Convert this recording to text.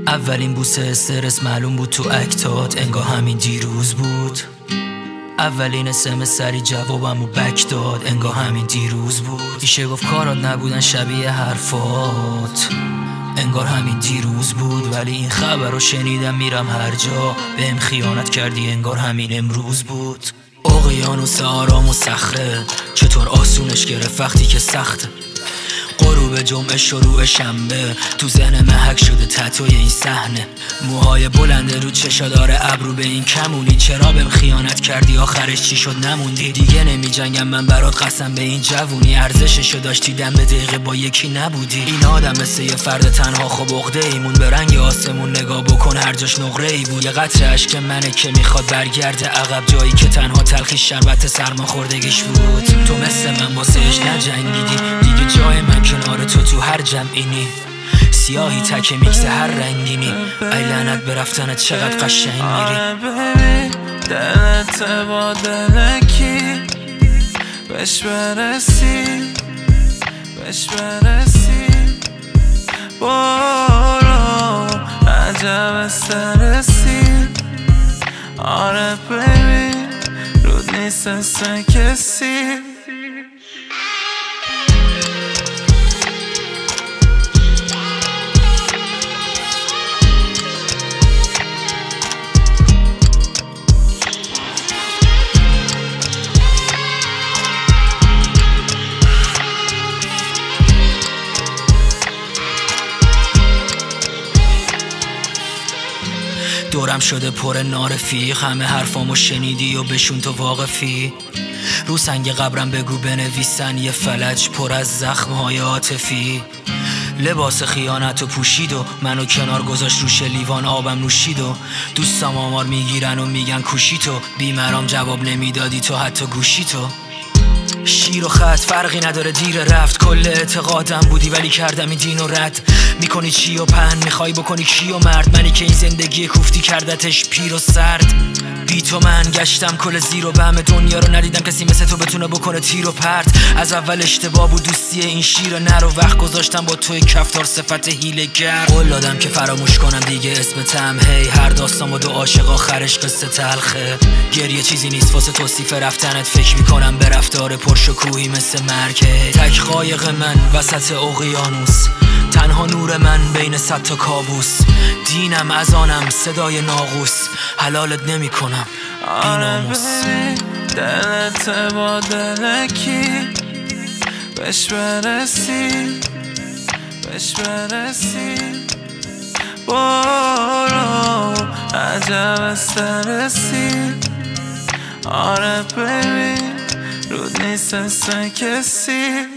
اولین بوسه استرس معلوم بود تو اکتات، انگار همین دیروز بود. اولین اسم سری جوابمو بک داد، انگار همین دیروز بود. میشه گفت کارات نبودن شبیه حرفات، انگار همین دیروز بود. ولی این خبر رو شنیدم میرم هر جا، بهم خیانت کردی انگار همین امروز بود. اقیانوس آرام و صخره، چطور آسونش گرفت وقتی که سخته. غروب جمعه شروع شنبه، تو ذهن محک شده تتوی این صحنه. موهای بلنده رو چشا داره ابرو به این کمونی. چرا بهم خیانت کردی آخرش چی شد نموندی؟ دیگه نمی جنگم من برات قسم به این جوونی، ارزششو داشتی دم به دقیقه با یکی نبودی. این آدم مثل یه فرد تنها خب عقده ایمون، به رنگ آسمون نگاه بکن هر جاش نقره ای بود. یه قطره اشک منه که میخواد برگرده عقب، جایی که تنها تلخی شربت سرماخوردگیش بود. تو مثل من واسهش نجنگیدی، دیگه جای من کنار تو هر جمعینی. سیاهی تک میکس هر رنگینی، ای لعنت به رفتنت چقدر قشنگ میری. آره ببین دلت با دلکی بهش برسی برو عجب استرسی. آره ببین رود نیست اصلا کسی. دورم شده پر نارفیق، همه حرفامو شنیدی و بهشون تو واقفی. رو سنگ قبرم بگو بنویسن یه فلج پر از زخم‌های عاطفی. لباس خیانت و پوشید و منو کنار گذاشت، روش لیوان آبم نوشید و دوستام آمار میگیرن و میگن کوشی تو. بیمرام جواب نمیدادی تو حتی گوشی تو. شیر و خط فرقی نداره دیر رفت، کل اعتقادم بودی ولی کردم این دین و رد. میکنی چی و پهن میخوای بکنی کی و مرد، منی که این زندگی کوفتی کردتش پیر و سرد. بی تو من گشتم کل زیر و بم دنیا رو، ندیدم کسی مثل تو بتونه بکنه تیر و پرت. از اول اشتباه بود دوستی این شیر نر، و وقت گذاشتم با توی کفتار صفت هیله‌گر. قول دادم که فراموش کنم دیگه اسمتم، هی هر داستان با دو عاشق آخرش قصه تلخه. گریه چیزی نیست واسه توصیف رفتنت، فکر میکنم به رفتار پرشکوهی مثل مرگ. تک قایق من وسط اقیانوس، تنها نور من بین صد تا کابوس. دینم از آنم صدای ناقوس، حلالت نمی کنم بیناموس. آره دلت با دلکی بهش برسی برو عجب استرسی. آره ببین رود نیست اصلا کسی.